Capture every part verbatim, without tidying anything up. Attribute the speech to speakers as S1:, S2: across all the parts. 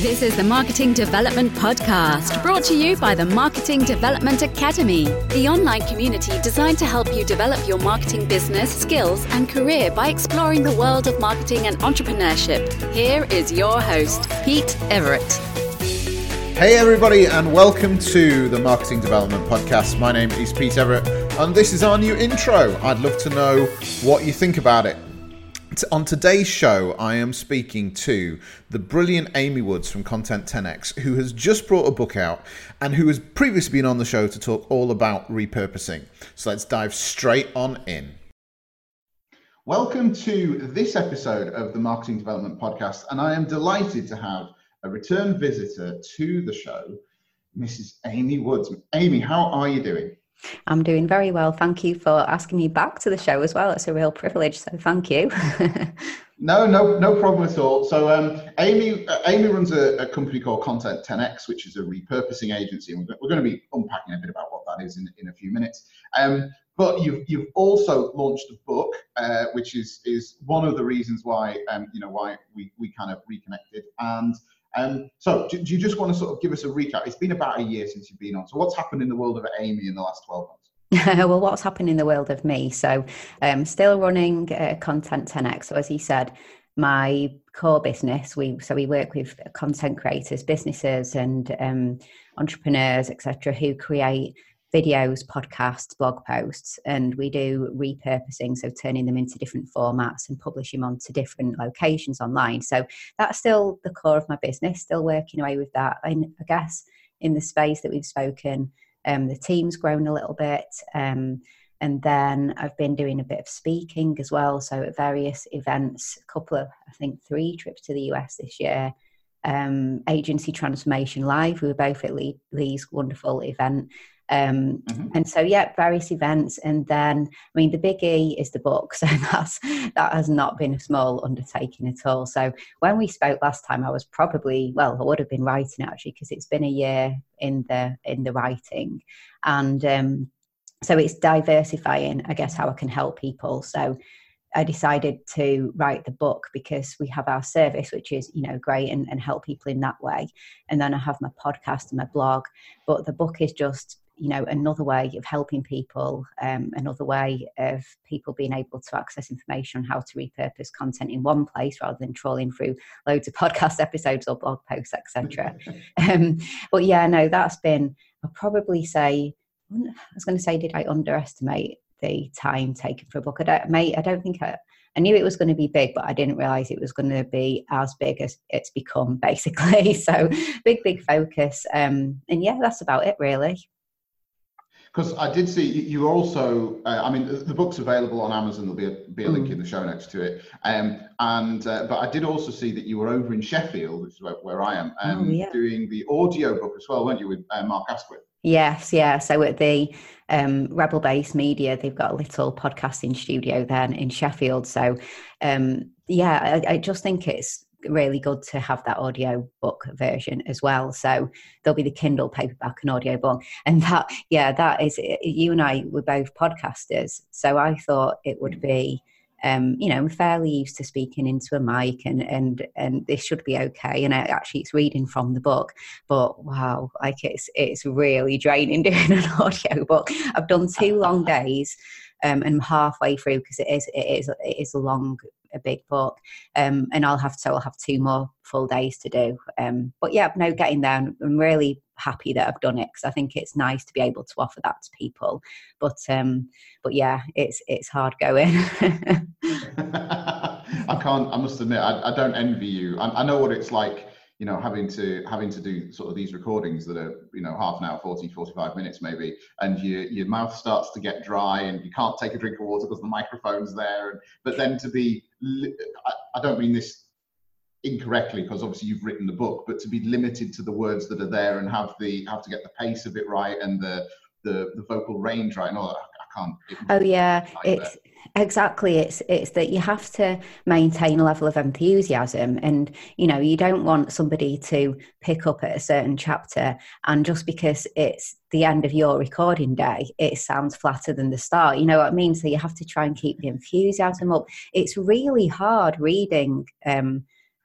S1: This is the Marketing Development Podcast, brought to you by the Marketing Development Academy, the online community designed to help you develop your marketing business, skills, and career by exploring the world of marketing and entrepreneurship. Here is your host, Pete Everett.
S2: Hey everybody, and welcome to the Marketing Development Podcast. My name is Pete Everett, and this is our new intro. I'd love to know what you think about it. On today's show, I am speaking to the brilliant Amy Woods from Content ten X, who has just brought a book out and who has previously been on the show to talk all about repurposing. So let's dive straight on in. Welcome to this episode of the Marketing Development Podcast, and I am delighted to have a return visitor to the show, Missus Amy Woods. Amy, how are you doing?
S3: I'm doing very well. Thank you for asking me back to the show as well. It's a real privilege, so thank you.
S2: no, no, no problem at all. So um, Amy uh, Amy runs a, a company called Content ten X, which is a repurposing agency. And we're, we're going to be unpacking a bit about what that is in, in a few minutes. Um, but you've you've also launched a book, uh, which is is one of the reasons why um, you know why we we kind of reconnected. And Um, so do, do you just want to sort of give us a recap? It's been about a year since you've been on. So what's happened in the world of Amy in the last twelve months?
S3: Well, what's happened in the world of me? So um, still running uh, Content ten X. So as you said, my core business, we so we work with content creators, businesses and um, entrepreneurs, et cetera, who create videos, podcasts, blog posts, and we do repurposing, so turning them into different formats and publishing them onto different locations online. So that's still the core of my business, still working away with that. And I guess in the space that we've spoken, um, the team's grown a little bit. Um, and then I've been doing a bit of speaking as well. So at various events, a couple of, I think three trips to the U S this year. Um, Agency Transformation Live, we were both at Lee, Lee's wonderful event. Um, mm-hmm. And so, yeah, various events. And then, I mean, the big E is the book. So that's, that has not been a small undertaking at all. So when we spoke last time, I was probably, well, I would have been writing actually, because it's been a year in the, in the writing. And um, so it's diversifying, I guess, how I can help people. So I decided to write the book because we have our service, which is, you know, great and, and help people in that way. And then I have my podcast and my blog, but the book is just, you know, another way of helping people, um, another way of people being able to access information on how to repurpose content in one place rather than trawling through loads of podcast episodes or blog posts, et cetera. um, but yeah, no, that's been, I'll probably say, I was going to say, did I underestimate the time taken for a book? I don't, mate, I don't think I, I knew it was going to be big, but I didn't realize it was going to be as big as it's become, basically. So big, big focus. Um, and yeah, that's about it, really.
S2: Because I did see you also, uh, I mean, the book's available on Amazon. There'll be a, be a link mm. in the show notes to it. Um, and uh, but I did also see that you were over in Sheffield, which is where, where I am, um, oh, yeah. doing the audio book as well, weren't you, with uh, Mark Asquith?
S3: Yes, yeah. So at the um, Rebel Base Media, they've got a little podcasting studio there in Sheffield. So um, yeah, I, I just think it's really good to have that audio book version as well. So there'll be the Kindle paperback and audio book, and that, yeah, that is, you and I were both podcasters, so I thought it would be, um, you know, I'm fairly used to speaking into a mic, and and and this should be okay. And I, actually, it's reading from the book, but wow, like it's it's really draining doing an audio book. I've done two long days. Um, and I'm halfway through because it is it is it is a long, a big book, um, and I'll have to I'll have two more full days to do. Um, but yeah, no, getting there. I'm really happy that I've done it because I think it's nice to be able to offer that to people. But um, but yeah, it's it's hard going.
S2: I can't. I must admit, I, I don't envy you. I, I know what it's like. You know, having to having to do sort of these recordings that are, you know, half an hour, forty, forty-five minutes maybe, and your your mouth starts to get dry and you can't take a drink of water because the microphone's there. And, but then to be, I, I don't mean this incorrectly because obviously you've written the book, but to be limited to the words that are there and have the have to get the pace of it right and the the, the vocal range right and all that, I can't.
S3: Oh yeah, it's exactly. It's it's that you have to maintain a level of enthusiasm, and you know you don't want somebody to pick up at a certain chapter, and just because it's the end of your recording day, it sounds flatter than the start. You know what I mean? So you have to try and keep the enthusiasm up. It's really hard reading. Um,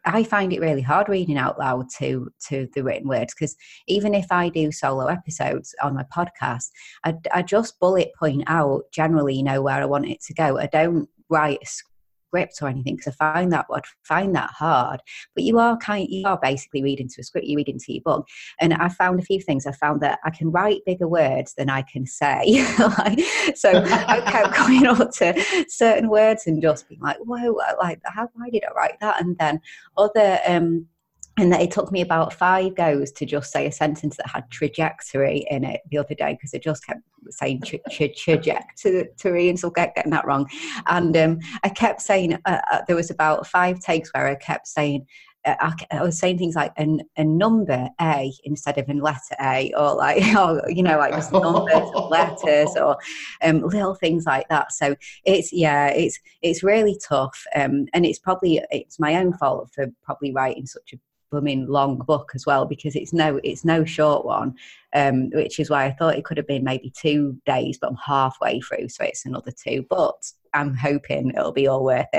S3: I find it really hard reading out loud to to the written words, because even if I do solo episodes on my podcast, I, I just bullet point out generally, you know, where I want it to go. I don't write a script or anything, because I find that I'd find that hard. But you are kind you are basically reading to a script, you read into your book. And I found a few things. I found that I can write bigger words than I can say. Like, so I kept going up to certain words and just being like, whoa, like how why did I write that? And then other um And it took me about five goes to just say a sentence that had trajectory in it the other day, because it just kept saying tra- tra- trajectory and so kept getting that wrong. And um, I kept saying, uh, uh, there was about five takes where I kept saying, uh, I, I was saying things like a, a number A instead of a letter A, or like, or, you know, like just numbers and letters, or um, little things like that. So it's, yeah, it's it's really tough. Um, and it's probably, it's my own fault for probably writing such a blooming long book as well, because it's no it's no short one, um which is why I thought it could have been maybe two days, but I'm halfway through, so it's another two. But I'm hoping it'll be all worth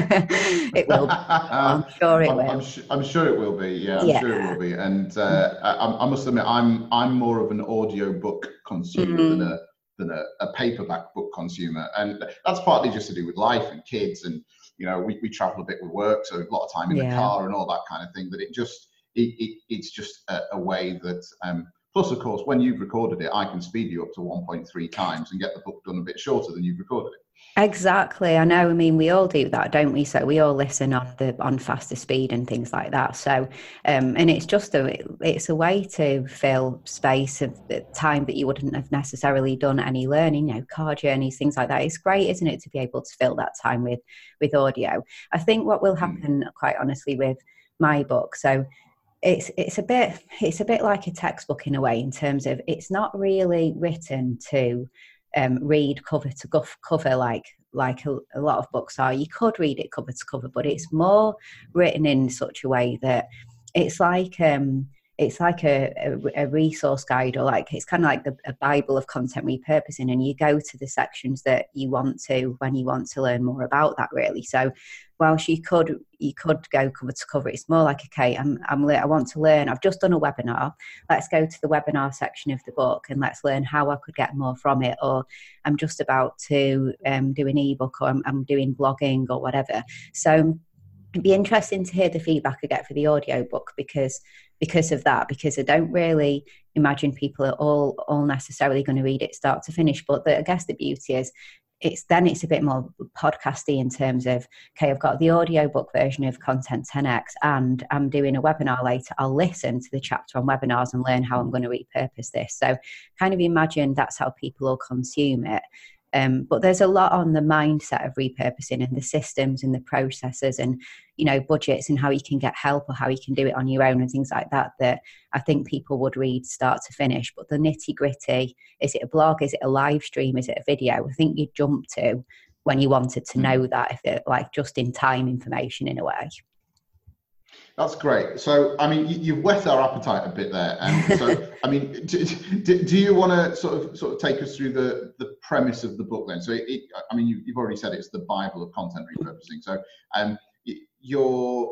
S3: it. It will be. I'm sure it
S2: I'm,
S3: will
S2: I'm, su- I'm sure it will be. Yeah, I'm
S3: yeah.
S2: sure it will be. And uh, I, I must admit, I'm I'm more of an audio book consumer mm. than a than a, a paperback book consumer, and that's partly just to do with life and kids, and you know, we, we travel a bit with work, so a lot of time in yeah. the car and all that kind of thing. But it just, it, it it's just a, a way that, um, plus of course, when you've recorded it, I can speed you up to one point three times and get the book done a bit shorter than you've recorded it.
S3: Exactly. I know. I mean, we all do that, don't we? So we all listen on the on faster speed and things like that. So, um, and it's just a it's a way to fill space of time that you wouldn't have necessarily done any learning, you know, car journeys, things like that. It's great, isn't it, to be able to fill that time with with audio. I think what will happen, mm. quite honestly, with my book, so it's it's a bit it's a bit like a textbook in a way, in terms of it's not really written to Um, read cover to cover like like a, a lot of books are. You could read it cover to cover, but it's more written in such a way that it's like um, it's like a, a, a resource guide, or like it's kind of like the, a Bible of content repurposing, and you go to the sections that you want to when you want to learn more about that, really. So whilst you could you could go cover to cover, it's more like, okay, I'm I'm I want to learn. I've just done a webinar. Let's go to the webinar section of the book and let's learn how I could get more from it. Or I'm just about to um, do an ebook, or I'm, I'm doing blogging or whatever. So it'd be interesting to hear the feedback I get for the audio book, because because of that, because I don't really imagine people are all all necessarily going to read it start to finish. But the, I guess the beauty is, it's then it's a bit more podcasty in terms of, okay, I've got the audiobook version of Content ten X and I'm doing a webinar later. I'll listen to the chapter on webinars and learn how I'm going to repurpose this. So kind of imagine that's how people will consume it. Um, but there's a lot on the mindset of repurposing, and the systems and the processes, and, you know, budgets, and how you can get help or how you can do it on your own and things like that, that I think people would read start to finish. But the nitty gritty, is it a blog? Is it a live stream? Is it a video? I think you jump to when you wanted to know that, if they're like just in time information in a way.
S2: That's great. So, I mean, you, you've whet our appetite a bit there. And so, I mean, do, do, do you want to sort of sort of take us through the, the premise of the book then? So, it, it, I mean, you, you've already said it's the Bible of content repurposing. So, um, you're,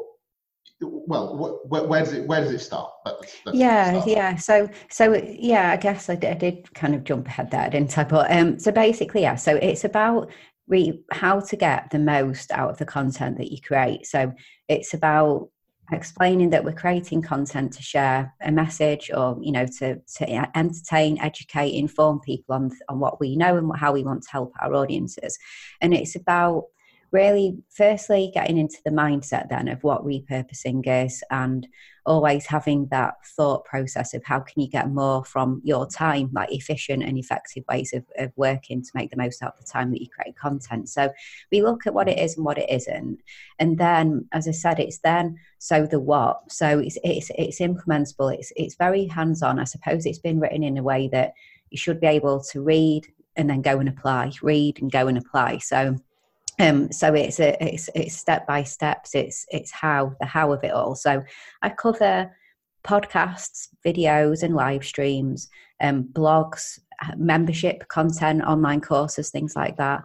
S2: well, where, where does it where does it start? Let's, let's
S3: yeah,
S2: start.
S3: yeah. So, so yeah, I guess I did, I did kind of jump ahead there, didn't I? But um, so basically, yeah. So it's about re- how to get the most out of the content that you create. So it's about explaining that we're creating content to share a message, or, you know, to, to entertain, educate, inform people on, on what we know and how we want to help our audiences. And it's about really, firstly, getting into the mindset then of what repurposing is, and always having that thought process of how can you get more from your time, like efficient and effective ways of, of working to make the most out of the time that you create content. So we look at what it is and what it isn't. And then, as I said, it's then, so the what. So it's it's it's implementable. It's it's very hands-on. I suppose it's been written in a way that you should be able to read and then go and apply, read and go and apply. So Um, so it's a, it's it's step by steps. It's it's how the how of it all. So I cover podcasts, videos, and live streams, um, blogs, membership content, online courses, things like that.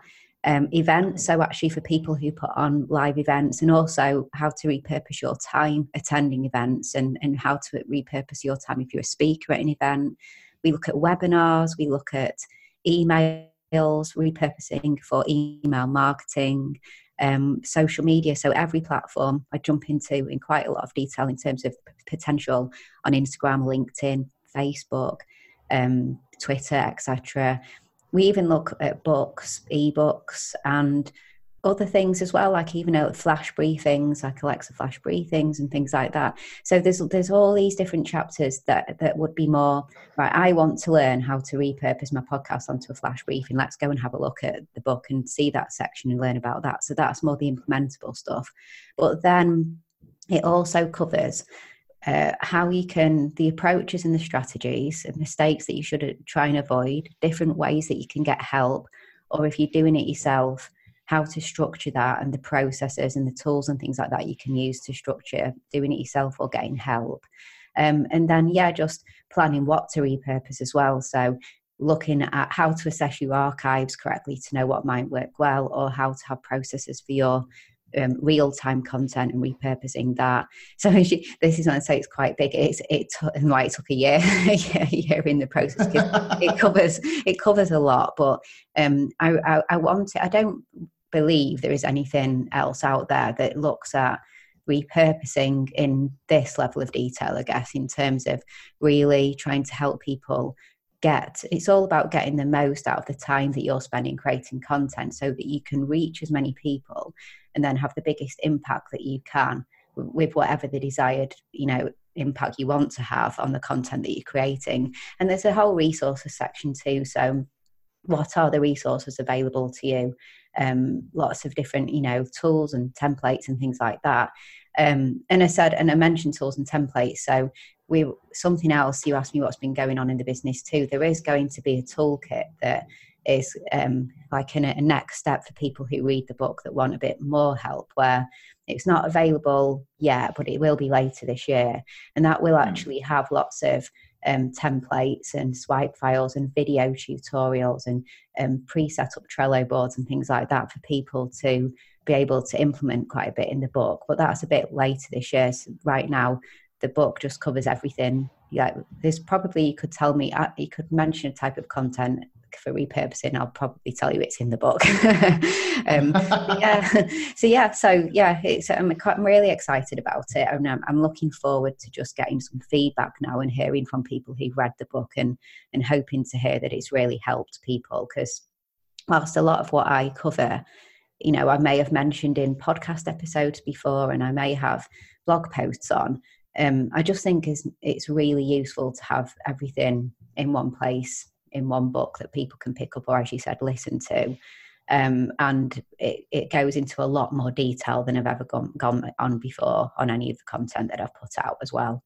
S3: um, events. So actually for people who put on live events, and also how to repurpose your time attending events, and, and how to repurpose your time if you're a speaker at an event. We look at webinars, we look at emails, repurposing for email marketing, um, social media. So every platform I jump into in quite a lot of detail in terms of p- potential on Instagram, LinkedIn, Facebook, um, Twitter, et cetera. We even look at books, ebooks, and other things as well, like even uh, flash briefings, like Alexa flash briefings and things like that. So there's there's all these different chapters that that would be more, right, I want to learn how to repurpose my podcast onto a flash briefing. Let's go and have a look at the book and see that section and learn about that. So that's more the implementable stuff. But then it also covers uh, how you can, the approaches and the strategies and mistakes that you should try and avoid, different ways that you can get help, or if you're doing it yourself, how to structure that, and the processes and the tools and things like that you can use to structure doing it yourself or getting help. Um, and then, yeah, just planning what to repurpose as well. So looking at how to assess your archives correctly to know what might work well, or how to have processes for your um, real-time content and repurposing that. So this is when I say it's quite big. It's, it, t- and why it took a year, a year in the process, because it covers, it covers a lot. But um, I, I, I want to, I don't believe there is anything else out there that looks at repurposing in this level of detail, I guess, in terms of really trying to help people get, it's all about getting the most out of the time that you're spending creating content so that you can reach as many people and then have the biggest impact that you can with whatever the desired, you know, impact you want to have on the content that you're creating. And there's a whole resources section too. So what are the resources available to you? Um, lots of different, you know, tools and templates and things like that. Um, and I said, and I mentioned tools and templates. So we, something else, you asked me what's been going on in the business too. There is going to be a toolkit that is um, like a, a next step for people who read the book that want a bit more help, where it's not available yet, but it will be later this year. And that will actually have lots of um, templates and swipe files and video tutorials and um, pre-set up Trello boards and things like that for people to be able to implement quite a bit in the book. But that's a bit later this year. So right now, the book just covers everything. Yeah, there's probably, you could tell me, you could mention a type of content for repurposing, I'll probably tell you it's in the book. um, yeah. So yeah, so yeah, it's, I'm, I'm really excited about it, and I'm, I'm looking forward to just getting some feedback now and hearing from people who've read the book, and and hoping to hear that it's really helped people. Because whilst a lot of what I cover, you know, I may have mentioned in podcast episodes before, and I may have blog posts on, um, I just think is it's really useful to have everything in one place, in one book that people can pick up, or as you said, listen to. Um, and it, it goes into a lot more detail than I've ever gone, gone on before on any of the content that I've put out as well.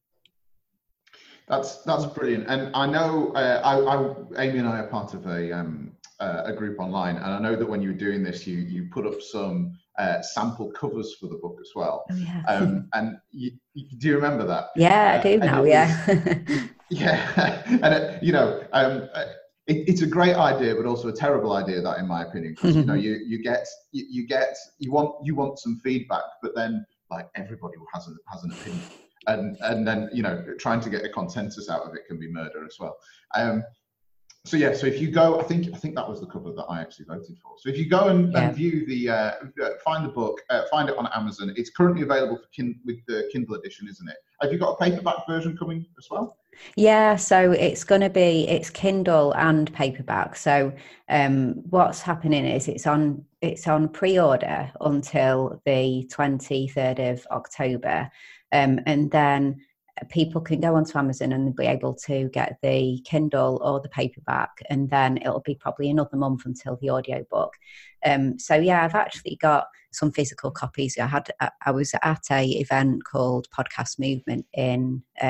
S2: That's that's brilliant. And I know uh, I, I, Amy and I are part of a um, uh, a group online, and I know that when you were doing this, you you put up some uh, sample covers for the book as well.
S3: Oh, yeah.
S2: Um, and you, you, do you remember that?
S3: Yeah, I do
S2: uh,
S3: now.
S2: Was,
S3: yeah.
S2: yeah, and uh, you know, um, it, it's a great idea, but also a terrible idea, that, in my opinion, because you know, you you get you, you get you want you want some feedback, but then like everybody has an has an opinion, and and then you know, trying to get a consensus out of it can be murder as well. Um, so yeah, so if you go, I think I think that was the cover that I actually voted for. So if you go and, yeah. and view the uh, find the book, uh, find it on Amazon. It's currently available for kin- with the Kindle edition, isn't it? Have you got a paperback version coming as well?
S3: Yeah, so it's going to be, it's Kindle and paperback. So um, what's happening is it's on it's on pre-order until the twenty-third of October, um, and then people can go onto Amazon and be able to get the Kindle or the paperback, and then it'll be probably another month until the audiobook. Um, so yeah, I've actually got some physical copies. I had I was at a event called Podcast Movement in um,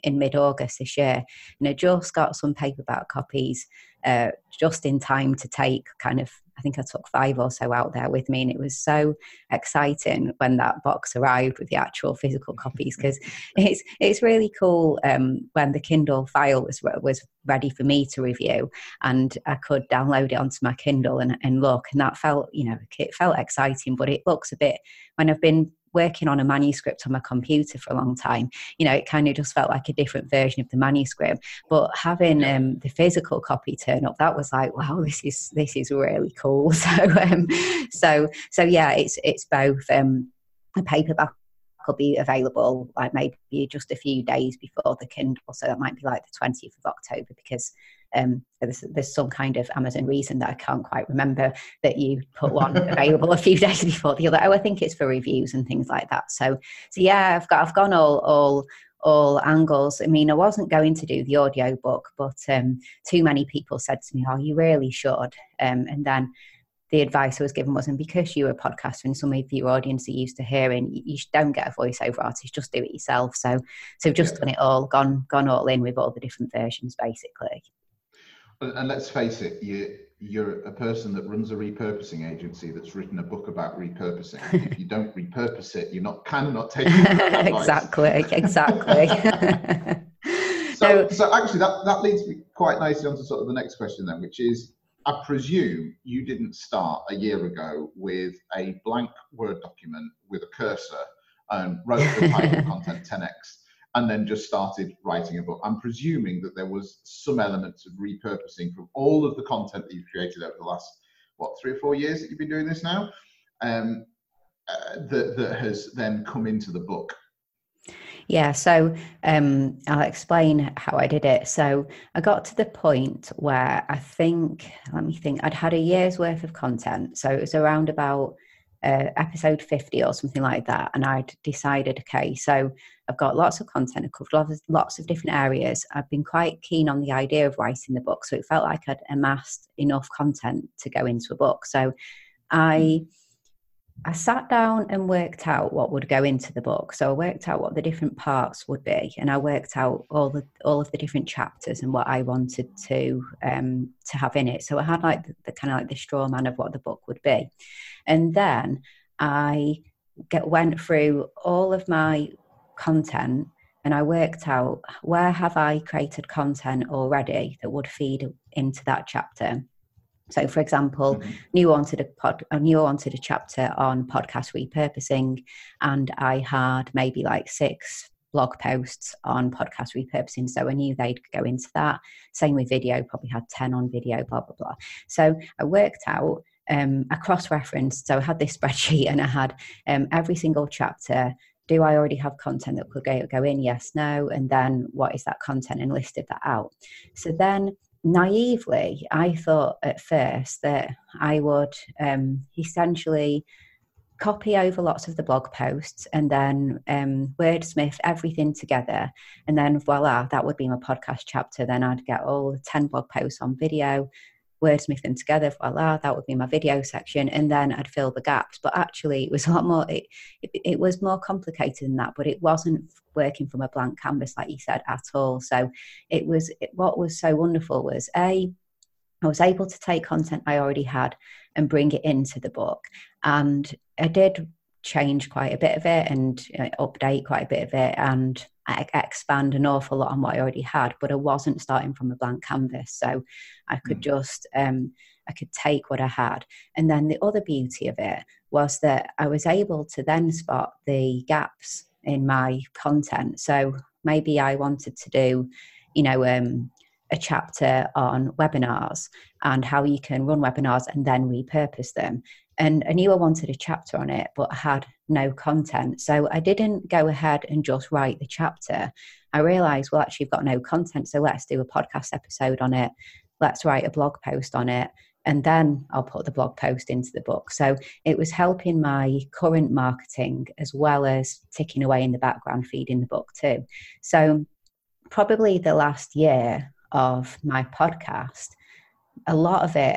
S3: in mid-August this year, and I just got some paperback copies uh, just in time to take kind of, I think I took five or so out there with me, and it was so exciting when that box arrived with the actual physical copies, because it's it's really cool um, when the Kindle file was was ready for me to review, and I could download it onto my Kindle and, and look, and that felt, you know, it felt exciting, but it looks a bit, when I've been working on a manuscript on my computer for a long time, you know, it kind of just felt like a different version of the manuscript. But having um, the physical copy turn up, that was like, wow, this is this is really cool. So, um, so, so yeah, it's it's both. Um, a paperback will be available like maybe just a few days before the Kindle, so that might be like the twentieth of October, because um, there's, there's some kind of Amazon reason that I can't quite remember that you put one available a few days before the other. Oh, I think it's for reviews and things like that. So, so yeah, I've got I've gone all all all angles. I mean, I wasn't going to do the audio book, but um, too many people said to me, "Oh, you really should," um, and then the advice I was given wasn't, because you're a podcaster and some of your audience are used to hearing, you don't get a voiceover artist, just do it yourself. So, so just yeah. done it all, gone, gone all in with all the different versions, basically.
S2: And let's face it, you, you're a person that runs a repurposing agency that's written a book about repurposing. If you don't repurpose it, you're not cannot take that
S3: exactly, exactly.
S2: so, so actually, that that leads me quite nicely onto sort of the next question then, which is, I presume you didn't start a year ago with a blank Word document with a cursor and wrote the title Content ten X and then just started writing a book. I'm presuming that there was some elements of repurposing from all of the content that you've created over the last, what, three or four years that you've been doing this now, um, uh, that, that has then come into the book.
S3: Yeah, so um, I'll explain how I did it. So I got to the point where I think, let me think, I'd had a year's worth of content. So it was around about uh, episode fifty or something like that. And I'd decided, okay, so I've got lots of content, I've covered lots of, lots of different areas. I've been quite keen on the idea of writing the book. So it felt like I'd amassed enough content to go into a book. So I... I sat down and worked out what would go into the book. So I worked out what the different parts would be, and I worked out all the all of the different chapters and what I wanted to um, to have in it. So I had like the, the kind of like the straw man of what the book would be, and then I get, went through all of my content and I worked out where have I created content already that would feed into that chapter. So, for example, mm-hmm. knew I wanted a pod, I knew I wanted a chapter on podcast repurposing, and I had maybe like six blog posts on podcast repurposing. So I knew they'd go into that. Same with video, probably had ten on video, blah, blah, blah. So I worked out, um, I cross-referenced. So I had this spreadsheet and I had um, every single chapter. Do I already have content that could go, go in? Yes, no. And then what is that content, and listed that out. So then naively, I thought at first that I would um, essentially copy over lots of the blog posts and then um, wordsmith everything together. And then voila, that would be my podcast chapter. Then I'd get all ten blog posts on video, wordsmith them together, voila, that would be my video section. And then I'd fill the gaps. But actually it was a lot more, it, it, it was more complicated than that, but it wasn't working from a blank canvas, like you said, at all. So it was, it, what was so wonderful was A, I was able to take content I already had and bring it into the book. And I did change quite a bit of it and you know, update quite a bit of it and I expand an awful lot on what I already had, but I wasn't starting from a blank canvas. So I could mm. just, um, I could take what I had. And then the other beauty of it was that I was able to then spot the gaps in my content. So maybe I wanted to do, you know, um, a chapter on webinars and how you can run webinars and then repurpose them. And I knew I wanted a chapter on it, but I had no content. So I didn't go ahead and just write the chapter. I realized, well, actually, I've got no content. So let's do a podcast episode on it. Let's write a blog post on it. And then I'll put the blog post into the book. So it was helping my current marketing as well as ticking away in the background, feeding the book too. So probably the last year of my podcast, a lot of it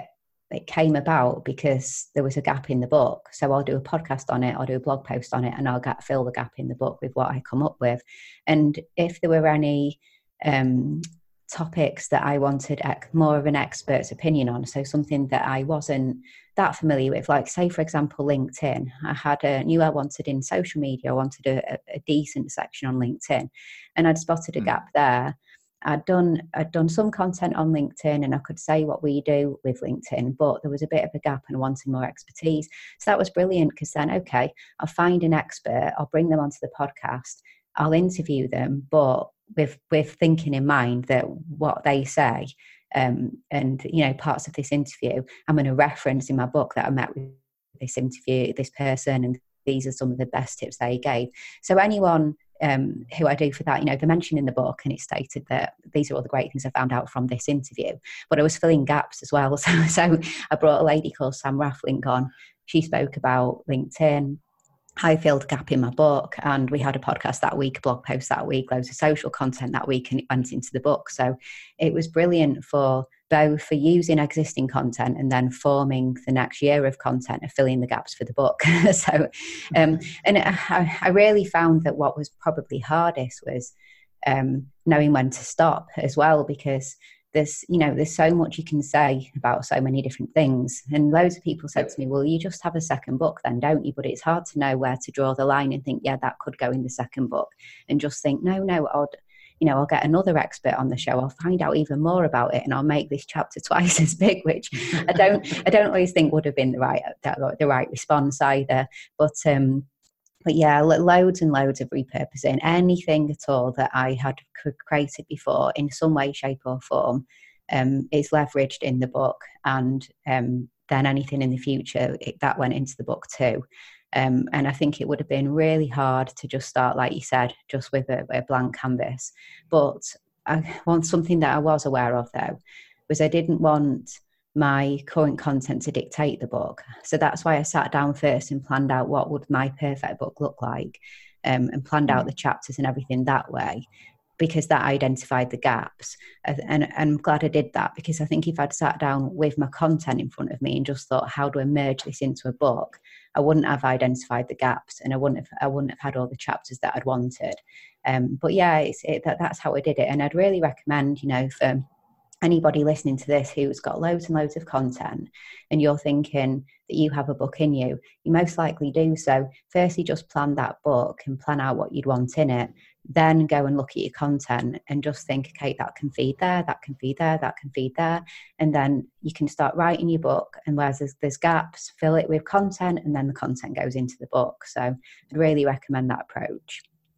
S3: it came about because there was a gap in the book. So I'll do a podcast on it, I'll do a blog post on it, and I'll get, fill the gap in the book with what I come up with. And if there were any um, topics that I wanted more of an expert's opinion on, so something that I wasn't that familiar with, like say for example LinkedIn, I had a knew I wanted in social media, I wanted a, a decent section on LinkedIn, and I'd spotted a mm. gap there. I'd done I'd done some content on LinkedIn, and I could say what we do with LinkedIn, but there was a bit of a gap and I wanted more expertise. So that was brilliant, because then, okay, I'll find an expert, I'll bring them onto the podcast, I'll interview them, but with with thinking in mind that what they say um, and, you know, parts of this interview, I'm going to reference in my book that I met with this interview, this person, and these are some of the best tips they gave. So anyone um, who I do for that, you know, they mentioned in the book, and it stated that these are all the great things I found out from this interview, but I was filling gaps as well. So, so I brought a lady called Sam Rafflink on. She spoke about LinkedIn. I filled a gap in my book, and we had a podcast that week, blog post that week, loads of social content that week, and it went into the book. So it was brilliant for both for using existing content and then forming the next year of content and filling the gaps for the book. so, um, and I, I really found that what was probably hardest was um, knowing when to stop as well, because there's, you know, there's so much you can say about so many different things. And loads of people said to me, well, you just have a second book then, don't you? But it's hard to know where to draw the line and think, yeah, that could go in the second book. And just think, no, no, I'll, you know, I'll get another expert on the show. I'll find out even more about it, and I'll make this chapter twice as big, which I don't, I don't always think would have been the right, the right response either. But, um, But yeah, loads and loads of repurposing. Anything at all that I had created before in some way, shape or form um, is leveraged in the book. And um, then anything in the future, it, that went into the book too. Um, and I think it would have been really hard to just start, like you said, just with a, a blank canvas. But I want something that I was aware of, though, was I didn't want my current content to dictate the book. So that's why I sat down first and planned out what would my perfect book look like, um, and planned out the chapters and everything that way, because that identified the gaps. And, and I'm glad I did that, because I think if I'd sat down with my content in front of me and just thought, how do I merge this into a book, I wouldn't have identified the gaps, and I wouldn't have, I wouldn't have had all the chapters that I'd wanted. Um, but yeah, it's, it, that, that's how I did it. And I'd really recommend, you know, for anybody listening to this who's got loads and loads of content and you're thinking that you have a book in you, you most likely do. So firstly, just plan that book and plan out what you'd want in it. Then go and look at your content and just think, okay, that can feed there, that can feed there, that can feed there. And then you can start writing your book, and whereas there's, there's gaps, fill it with content, and then the content goes into the book. So I'd really recommend that approach.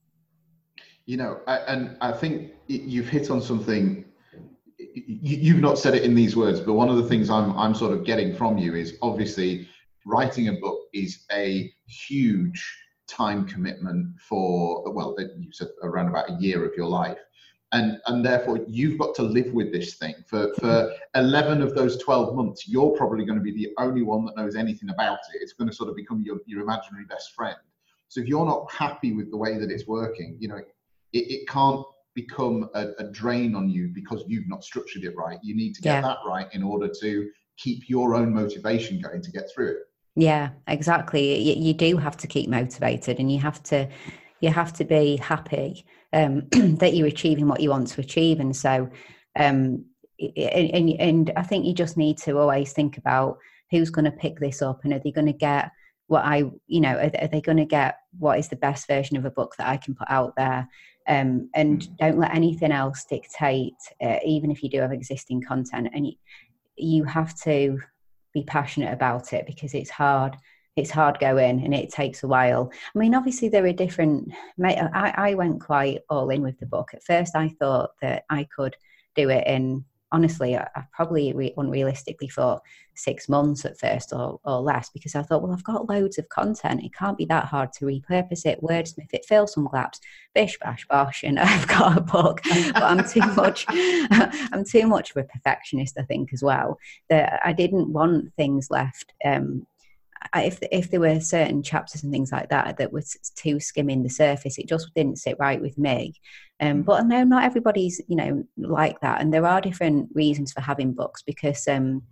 S2: You know, I, and I think you've hit on something. You've not said it in these words, but one of the things I'm I'm sort of getting from you is, obviously writing a book is a huge time commitment for, well, you said around about a year of your life, and and therefore you've got to live with this thing for for eleven of those twelve months. You're probably going to be the only one that knows anything about it. It's going to sort of become your your imaginary best friend. So if you're not happy with the way that it's working, you know, it, it can't become a, a drain on you because you've not structured it right. You need to get yeah. that right in order to keep your own motivation going to get through it.
S3: Yeah, exactly. You, you do have to keep motivated, and you have to you have to be happy um, that you're achieving what you want to achieve. And so, um, and, and I think you just need to always think about who's going to pick this up, and are they going to get what I, you know, are, are they going to get what is the best version of a book that I can put out there? Um, and mm. don't let anything else dictate, uh, even if you do have existing content. And you, you have to be passionate about it, because it's hard. It's hard going, and it takes a while. I mean, obviously there are different, I, I went quite all in with the book. At first I thought that I could do it in, honestly, I, I probably re- unrealistically thought six months at first, or, or less, because I thought, well, I've got loads of content. It can't be that hard to repurpose it, wordsmith it, fill some gaps, bish, bash, bosh, and I've got a book. But I'm too much, I'm too much of a perfectionist, I think, as well, that I didn't want things left. Um, if if there were certain chapters and things like that that were too skimming the surface, it just didn't sit right with me. Um, but no, not everybody's, you know, like that. And there are different reasons for having books, because um,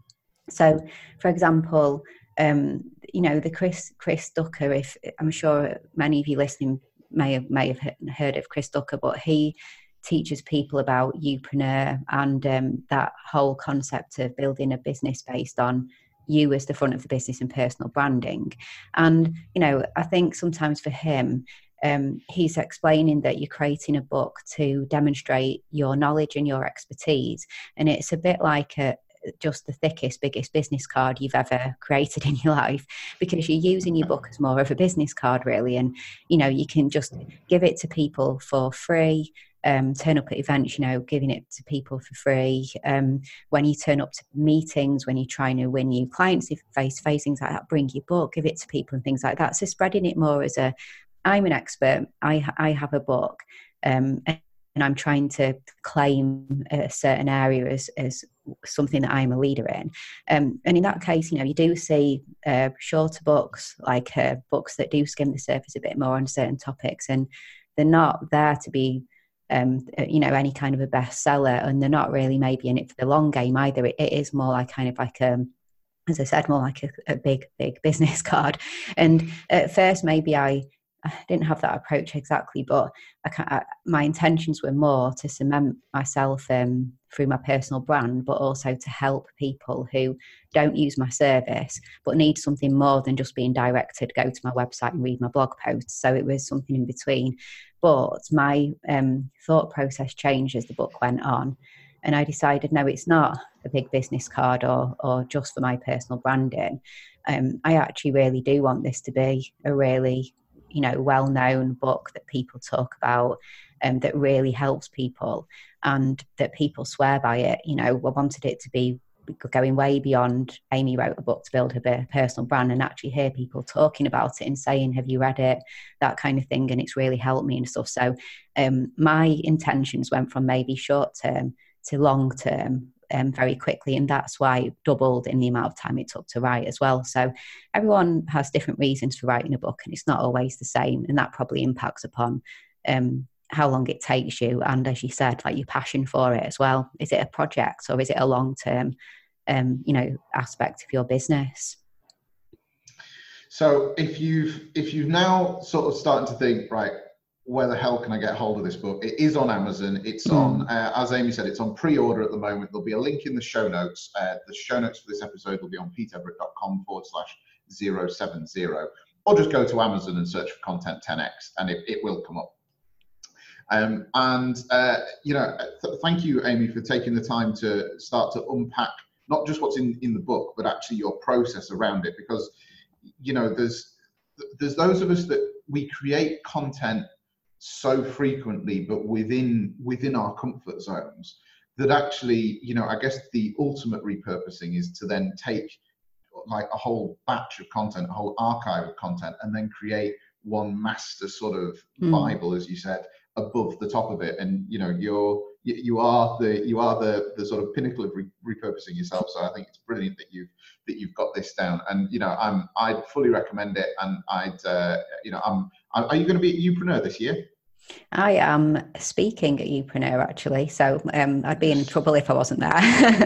S3: So, for example, um, you know, the Chris Chris Ducker, if I'm sure many of you listening may have, may have heard of Chris Ducker, but he teaches people about youpreneur and um, that whole concept of building a business based on you as the front of the business and personal branding. And, you know, I think sometimes for him, um, he's explaining that you're creating a book to demonstrate your knowledge and your expertise. And it's a bit like a, just the thickest, biggest business card you've ever created in your life, because you're using your book as more of a business card, really. And, you know, you can just give it to people for free. Um, turn up at events, you know, giving it to people for free. Um, when you turn up to meetings, when you're trying to win new clients, if face-to-face, things like that, bring your book, give it to people and things like that. So spreading it more as a, I'm an expert, I, I have a book, um, and I'm trying to claim a certain area as, as something that I'm a leader in. Um, and in that case, you know, you do see uh, shorter books, like uh, books that do skim the surface a bit more on certain topics, and they're not there to be Um, you know, any kind of a bestseller, and they're not really maybe in it for the long game either. It, it is more like kind of like a, as I said, more like a, a big, big business card. And at first, maybe I, I didn't have that approach exactly, but I, I, my intentions were more to cement myself um, through my personal brand, but also to help people who don't use my service, but need something more than just being directed, go to my website and read my blog posts. So it was something in between. But my um, thought process changed as the book went on. And I decided, no, it's not a big business card or or just for my personal branding. Um, I actually really do want this to be a really, you know, well-known book that people talk about, and um, that really helps people, and that people swear by it. You know, I wanted it to be going way beyond Amy wrote a book to build her personal brand, and actually hear people talking about it and saying, have you read it, that kind of thing, and it's really helped me and stuff. So um, my intentions went from maybe short term to long term um, very quickly, and that's why it doubled in the amount of time it took to write as well. So everyone has different reasons for writing a book, and it's not always the same, and that probably impacts upon um, how long it takes you, and as you said, like your passion for it as well. Is it a project or is it a long-term um, you know, aspect of your business?
S2: So if you've if you've now sort of started to think, right, where the hell can I get hold of this book? It is on Amazon. It's mm. on, uh, as Amy said, it's on pre-order at the moment. There'll be a link in the show notes. Uh, the show notes for this episode will be on petereverett.com forward slash 070, or just go to Amazon and search for Content ten X, and it, it will come up. Um, and, uh, you know, th- thank you, Amy, for taking the time to start to unpack not just what's in, in the book, but actually your process around it. Because, you know, there's there's those of us that we create content so frequently, but within within our comfort zones, that actually, you know, I guess the ultimate repurposing is to then take like a whole batch of content, a whole archive of content, and then create one master sort of mm. Bible, as you said, above the top of it. And you know, you're you, you are the you are the the sort of pinnacle of re- repurposing yourself. So I think it's brilliant that you've that you've got this down. And you know, I'm I'd fully recommend it. And I'd uh, you know, I'm are you going to be at youpreneur this year?
S3: I am speaking at youpreneur actually, so um, I'd be in trouble if I wasn't there.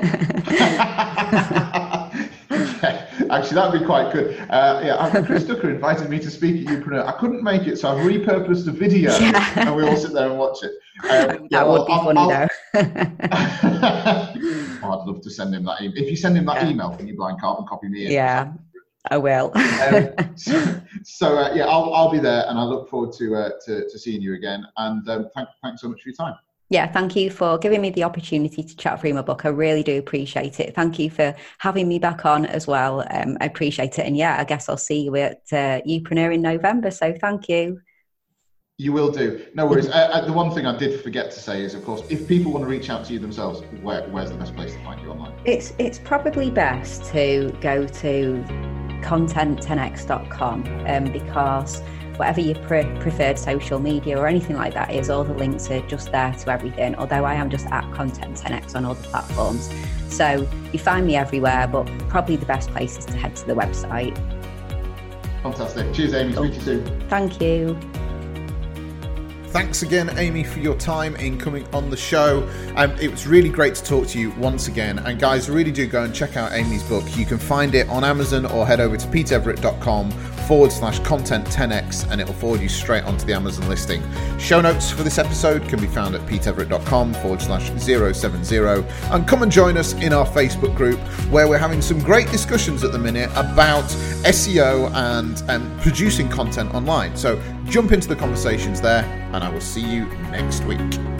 S2: Yeah, actually, that'd be quite good. Uh, yeah, Chris Ducker invited me to speak at youpreneur. I couldn't make it, so I've repurposed a video, yeah. and we all sit there and watch it. Um,
S3: that yeah, would be I'll, funny, I'll, though.
S2: Oh, I'd love to send him that email. If you send him that yeah. email, can you blind carbon copy me in?
S3: Yeah, I will.
S2: um, so, so uh, yeah, I'll I'll be there, and I look forward to uh, to, to seeing you again. And um, thank, thanks so much for your time.
S3: Yeah, thank you for giving me the opportunity to chat through my book. I really do appreciate it. Thank you for having me back on as well. Um, I appreciate it. And yeah, I guess I'll see you at uh, youpreneur in November. So thank you.
S2: You will do. No worries. uh, the one thing I did forget to say is, of course, if people want to reach out to you themselves, where, where's the best place to find you online? It's
S3: it's probably best to go to content ten x dot com um, because whatever your pre- preferred social media or anything like that is, all the links are just there to everything, although I am just at Content ten X on all the platforms. So you find me everywhere, but probably the best place is to head to the website.
S2: Fantastic. Cheers, Amy. Speak to you soon.
S3: Thank you.
S2: Thanks again, Amy, for your time in coming on the show. Um, it was really great to talk to you once again. And guys, really do go and check out Amy's book. You can find it on Amazon or head over to petereverett.com forward slash content 10x and it will forward you straight onto the Amazon listing. Show notes for this episode can be found at petereverett.com forward slash 070. And come and join us in our Facebook group where we're having some great discussions at the minute about S E O and, and producing content online. So jump into the conversations there, and I will see you next week.